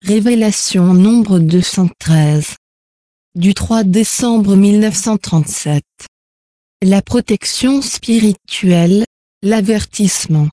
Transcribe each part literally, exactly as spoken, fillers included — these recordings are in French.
Révélation nombre deux cent treize. Du trois décembre mille neuf cent trente-sept. La protection spirituelle, l'avertissement.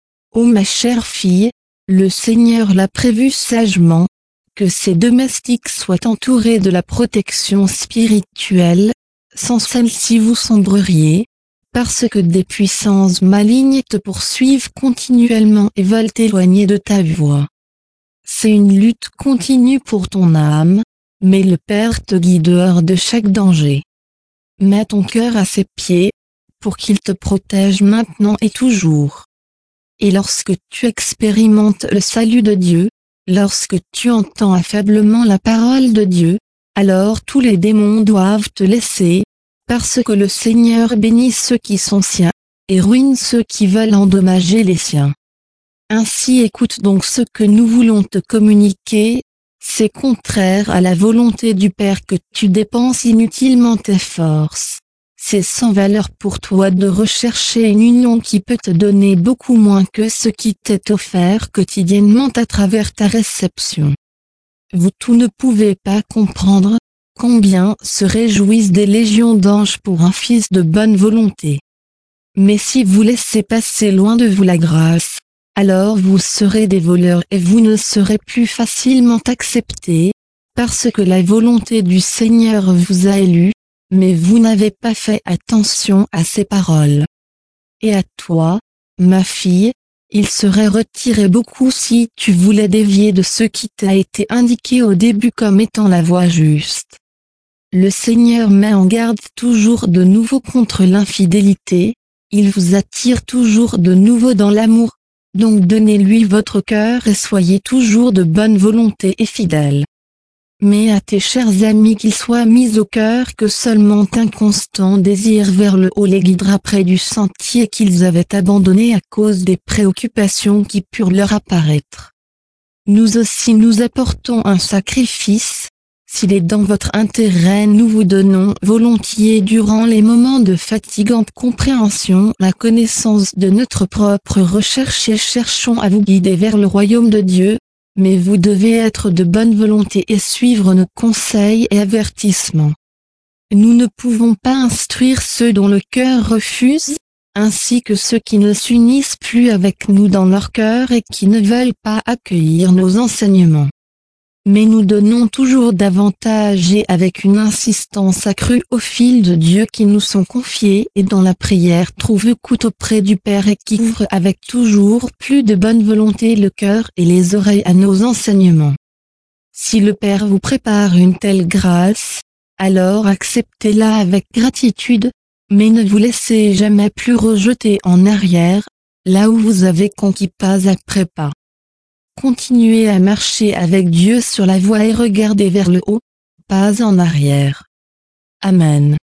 Ô ma chère fille, le Seigneur l'a prévu sagement, que ses domestiques soient entourés de la protection spirituelle, sans celle-ci vous sombreriez, parce que des puissances malignes te poursuivent continuellement et veulent t'éloigner de ta voie. C'est une lutte continue pour ton âme, mais le Père te guide hors de chaque danger. Mets ton cœur à ses pieds, pour qu'il te protège maintenant et toujours. Et lorsque tu expérimentes le salut de Dieu, lorsque tu entends affaiblement la parole de Dieu, alors tous les démons doivent te laisser, parce que le Seigneur bénit ceux qui sont siens, et ruine ceux qui veulent endommager les siens. Ainsi écoute donc ce que nous voulons te communiquer, c'est contraire à la volonté du Père que tu dépenses inutilement tes forces. C'est sans valeur pour toi de rechercher une union qui peut te donner beaucoup moins que ce qui t'est offert quotidiennement à travers ta réception. Vous tous ne pouvez pas comprendre combien se réjouissent des légions d'anges pour un fils de bonne volonté. Mais si vous laissez passer loin de vous la grâce, alors vous serez des voleurs et vous ne serez plus facilement acceptés, parce que la volonté du Seigneur vous a élus, mais vous n'avez pas fait attention à ses paroles. Et à toi, ma fille, il serait retiré beaucoup si tu voulais dévier de ce qui t'a été indiqué au début comme étant la voie juste. Le Seigneur met en garde toujours de nouveau contre l'infidélité, il vous attire toujours de nouveau dans l'amour. Donc donnez-lui votre cœur et soyez toujours de bonne volonté et fidèles. Mais à tes chers amis qu'ils soient mis au cœur que seulement un constant désir vers le haut les guidera près du sentier qu'ils avaient abandonné à cause des préoccupations qui purent leur apparaître. Nous aussi nous apportons un sacrifice, s'il est dans votre intérêt nous vous donnons volontiers durant les moments de fatigante compréhension la connaissance de notre propre recherche et cherchons à vous guider vers le royaume de Dieu, mais vous devez être de bonne volonté et suivre nos conseils et avertissements. Nous ne pouvons pas instruire ceux dont le cœur refuse, ainsi que ceux qui ne s'unissent plus avec nous dans leur cœur et qui ne veulent pas accueillir nos enseignements. Mais nous donnons toujours davantage et avec une insistance accrue aux fils de Dieu qui nous sont confiés et dont la prière trouve écoute auprès du Père et qui ouvre avec toujours plus de bonne volonté le cœur et les oreilles à nos enseignements. Si le Père vous prépare une telle grâce, alors acceptez-la avec gratitude, mais ne vous laissez jamais plus rejeter en arrière, là où vous avez conquis pas après pas. Continuez à marcher avec Dieu sur la voie et regardez vers le haut, pas en arrière. Amen.